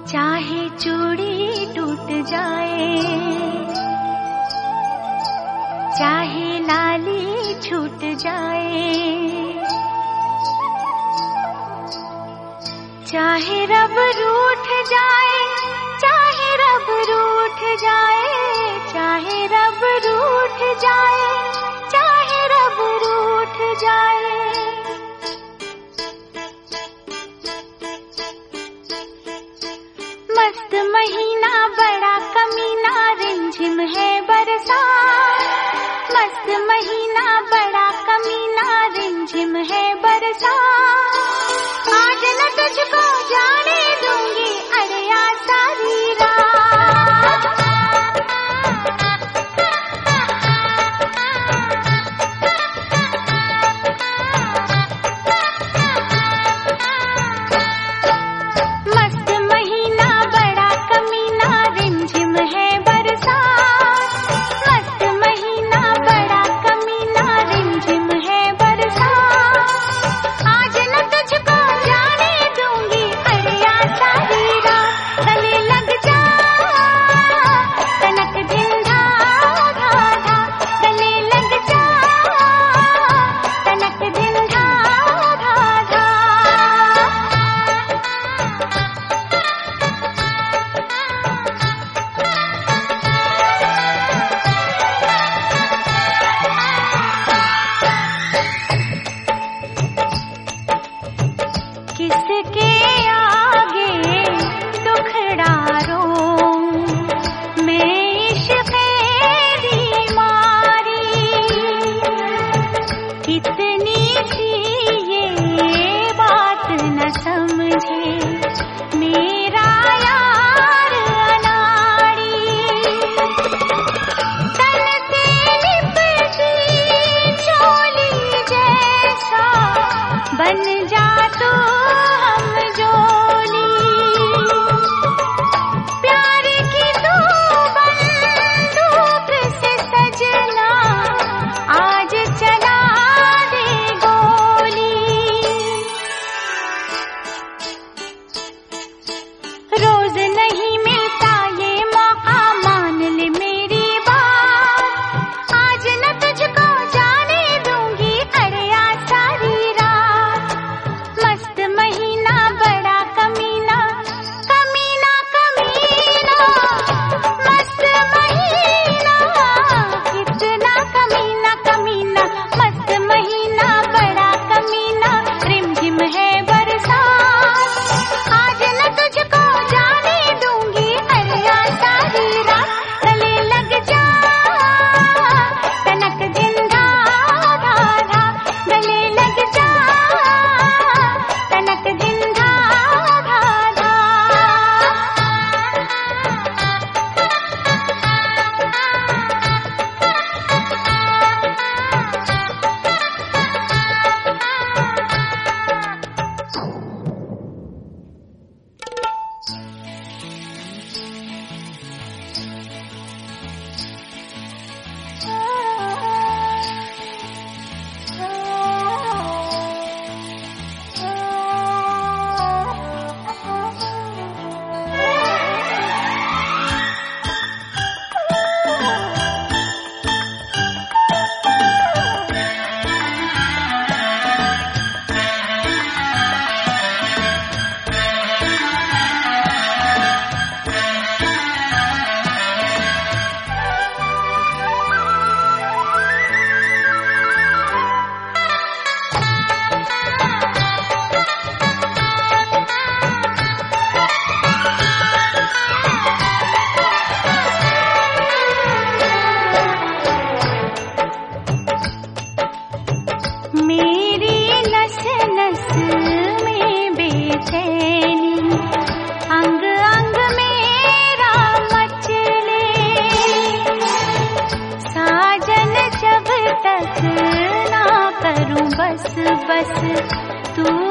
चाहे चूड़ी टूट जाए, चाहे लाली छूट जाए, चाहे रब रूठ जाए, चाहे रब रूठ जाए, चाहे रब रूठ जाए, चाहे रब रूठ जाए। मस्त महीना बड़ा कमीना, रिमझिम है बरसात। मस्त महीना बड़ा कमीना, रिमझिम है बरसात। आज न तुझको जाने दूंगी अड़िया सारी रात। मस्त महीना बड़ा कमीना, रिमझिम है बरसात। मस्त महीना बड़ा कमीना, रिमझिम है बरसात। आज न तुझको जाने दूंगी अड़िया सारी रात। गले लग जा तनक जिंदा धा धा, गले लग जा तनक जिंदा धा धा। किसके आगे दुखड़ा रोऊं मैं इश्क़े बीमारी। कितनी सी ये बात न समझे मेरा यार अनाड़ी। तन से लिपटी चोली जैसा बन जा तू हम जोली। प्यार की तू बंदूक से सजना आज चला दे गोली। रोज नहीं मिलता ये मौका, मान ले मेरी बात। आज न तुझको जाने दूंगी अड़िया सारी रात। मस्त महीना बड़ा कमीना, कमीना कमीना। मस्त महीना कितना कमीना कमीना। मस्त महीना बड़ा कमीना, रिमझिम है बरसात। आज न तुझको जाने दूंगी अड़िया सारी रात। गले लग जा तनक जिंदा धा धा, गले लग जा तनक जिंदा धा धा। मेरी नस नस में बेचैनी, अंग अंग मेरा मचले। साजन जब तक ना करूं बस बस तू